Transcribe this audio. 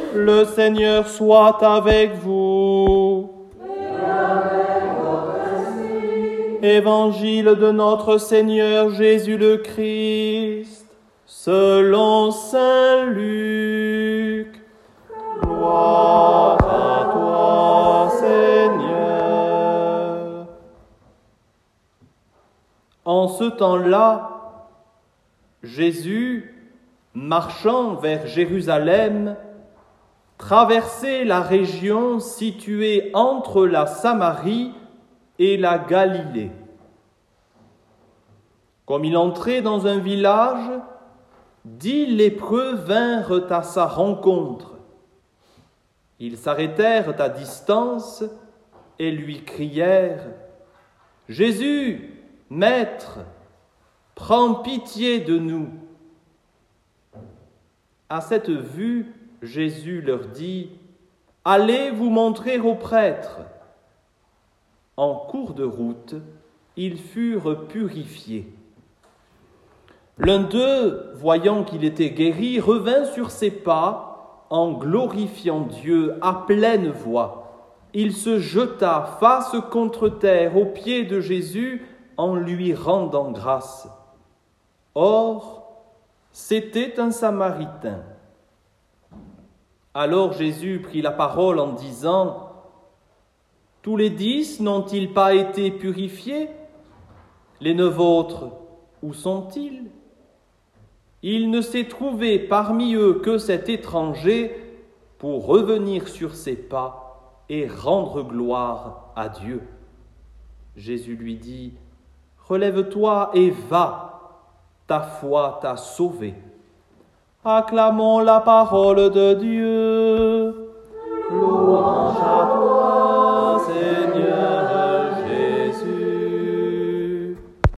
Le Seigneur soit avec vous. Évangile de notre Seigneur Jésus le Christ, selon saint Luc. Gloire à toi, Seigneur. En ce temps-là, Jésus, marchant vers Jérusalem, traversait la région située entre la Samarie et la Galilée. Comme il entrait dans un village, 10 lépreux vinrent à sa rencontre. Ils s'arrêtèrent à distance et lui crièrent « Jésus, Maître, prends pitié de nous !» À cette vue, Jésus leur dit « Allez vous montrer aux prêtres !» En cours de route, ils furent purifiés. L'un d'eux, voyant qu'il était guéri, revint sur ses pas en glorifiant Dieu à pleine voix. Il se jeta face contre terre aux pieds de Jésus en lui rendant grâce. Or, c'était un Samaritain. Alors Jésus prit la parole en disant « Tous les 10 n'ont-ils pas été purifiés? Les 9 autres, où sont-ils? Il ne s'est trouvé parmi eux que cet étranger pour revenir sur ses pas et rendre gloire à Dieu. » Jésus lui dit « Relève-toi et va, ta foi t'a sauvé. » Acclamons la parole de Dieu.